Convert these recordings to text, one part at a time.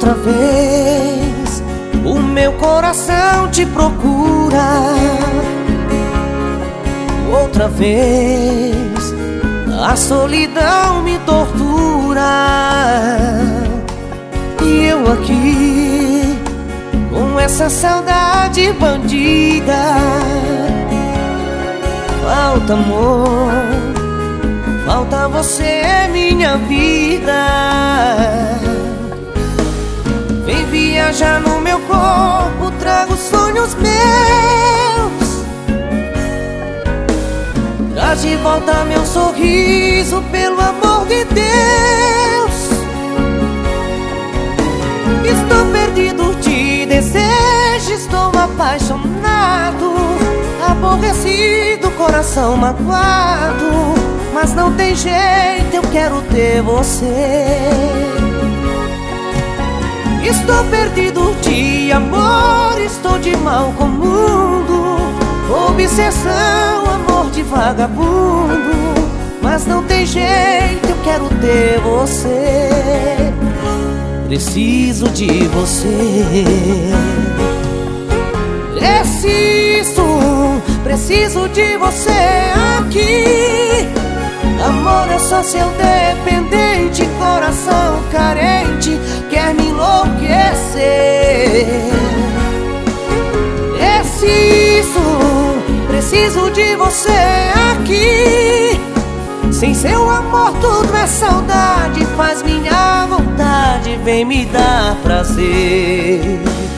Outra vez o meu coração te procura. Outra vez a solidão me tortura. E eu aqui com essa saudade bandida. Falta amor, falta você, minha vida. Vem viajar no meu corpo, trago sonhos meus. Traz de volta meu sorriso, pelo amor de Deus. Estou perdido, te desejo, estou apaixonado, aborrecido, coração magoado. Mas não tem jeito, eu quero ter você. Estou perdido de amor, estou de mal com o mundo. Obsessão, amor de vagabundo. Mas não tem jeito, eu quero ter você. Preciso de você. Preciso de você aqui. Amor, eu sou seu dependente, coração carente, quer me enlouquecer. Preciso de você aqui. Sem seu amor tudo é saudade, faz minha vontade, vem me dar prazer.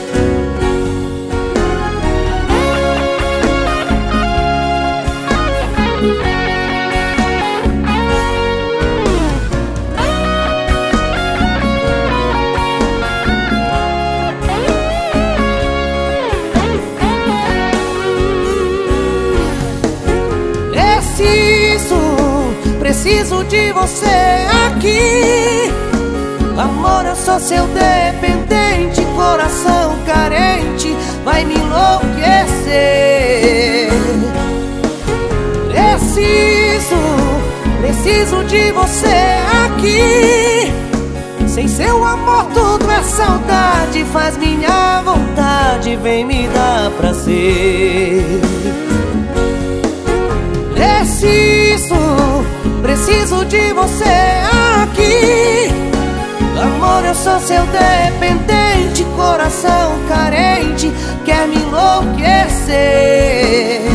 Preciso de você aqui. Amor, eu sou seu dependente, coração carente, vai me enlouquecer. Preciso de você aqui. Sem seu amor tudo é saudade, faz minha vontade, vem me dar prazer. Preciso de você aqui. Amor, eu sou seu dependente, coração carente, quer me enlouquecer.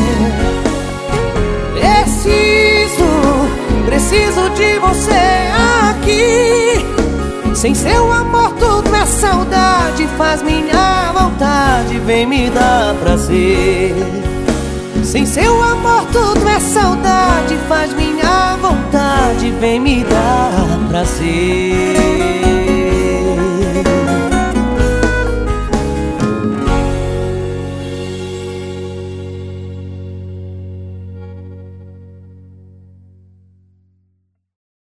Preciso de você aqui. Sem seu amor tudo é saudade, faz minha vontade, vem me dar prazer. Sem seu amor tudo é saudade, faz minha vontade, vem me dar prazer.